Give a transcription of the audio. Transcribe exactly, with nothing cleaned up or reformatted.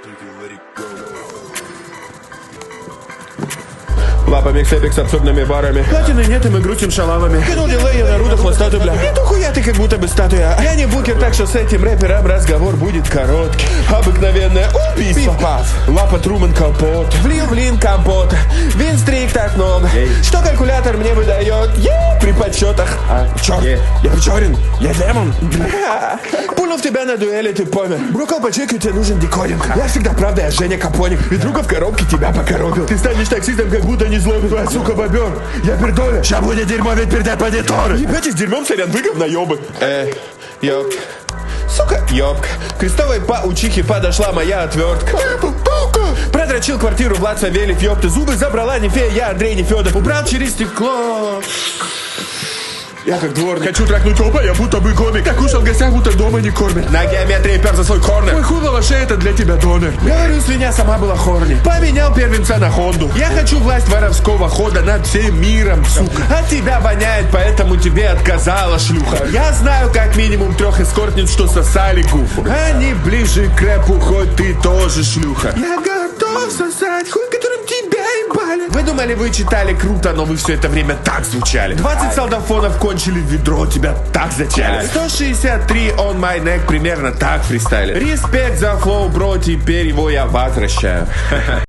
Лапами к себе с абсурдными барами. Платины нет, и мы крутим шалавами. Кинул дилей, я Наруто хвостатый, бля. Нет ухуя, ты как будто бы статуя. Я не букер, так что с этим рэпером разговор будет короткий. Обыкновенное убийство. Лапа Труман Капот. Влил в лин компота. Винстрик так много. Что калькулятор мне выдает? Е, при подсчетах. А, черт, я печорен, я демон. Бля. Пульнув тебя на дуэли, ты помер. Брукал по чеку, тебе нужен декодинг. Я всегда правда, я Женя Капоник. И друга в коробке тебя покоробил. Ты станешь таксистом, как будто не злобен. Твоя сука бобер. Я пердоля. Ща будет дерьмо, ведь пердать по деторы. Ебать, с дерьмом сорян, вы говноёбы. Э, ёб. Сука, ёбка. К крестовой паучихе подошла моя отвертка. Продрочил квартиру Влад Савельев, ёпта. Зубы забрала не фея, я Андрей Нефёдов. Убрал через стекло. Я как дворник. Хочу трахнуть опа, я будто бы комик. Так кушал в гостях, будто дома не кормят. На геометрии пер за свой корнер. Мой хуй лошей, это для тебя донор. Говорю, свинья сама была хорни. Поменял первенца на Хонду. Я хочу власть воровского хода над всем миром, сука. От тебя воняет, поэтому тебе отказала шлюха. Я знаю как минимум трех эскортниц, что сосали гуфу. Они ближе к рэпу, хоть ты тоже шлюха. Я готов сосать хуй, которым тебя ебали. Вы думали, вы читали круто, но вы все это время так звучали. двадцать солдафонов кончили в ведро, тебя так зачали. сто шестьдесят три on my neck, примерно так фристайлит. Респект за флоу, бро, теперь его я возвращаю.